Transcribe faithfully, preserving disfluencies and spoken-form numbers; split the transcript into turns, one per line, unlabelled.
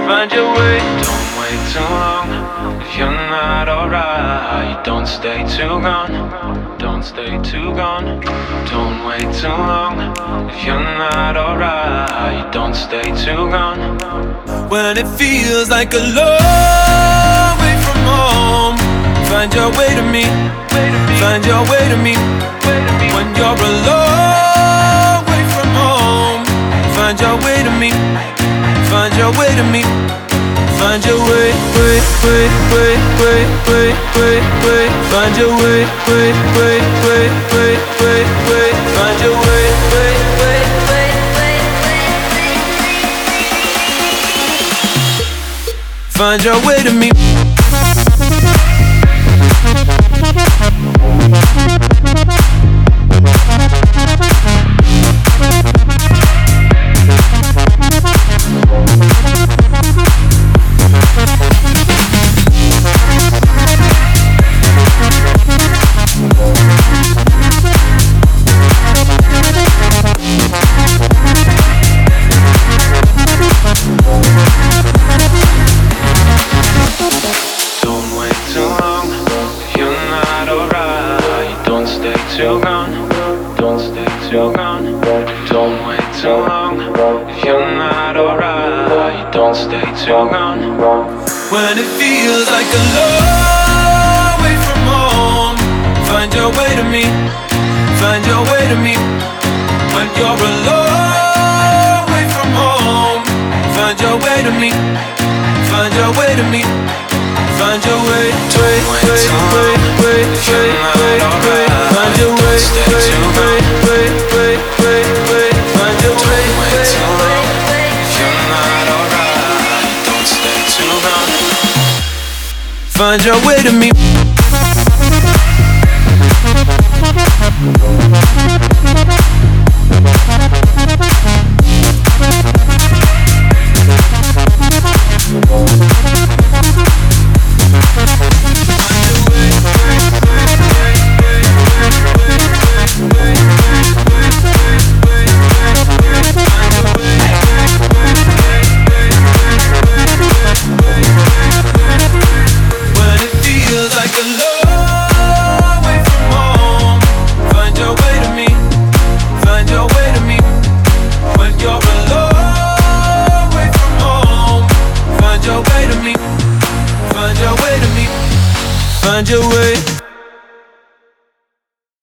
find your way. Don't wait too long if you're not alright. Don't stay too gone, don't stay too gone. Don't wait too long if you're not alright. Don't stay too gone. When it feels like a long way from home, find your way to me, find your way to me. When you're a long way from home, find your way to me, find your way to me. Find your way, way, way, way, way, way, way, way. Find your way, way, way, way, way, way, way. Find your way, way, way, way, way, way. Find your way to me. Too gone, don't stay too gone. Don't wait too long if you're not alright. Don't stay too gone. When it feels like a long way from home, find your way to me, find your way to me. When you're a long way from home, find your way to me, find your way to me. Find your way, way, way, way, way, way, way, way. Find your way, way, way, way, way, way, way. Find your way, way, way, way. If you're not alright, don't stay too long. Find your way to me.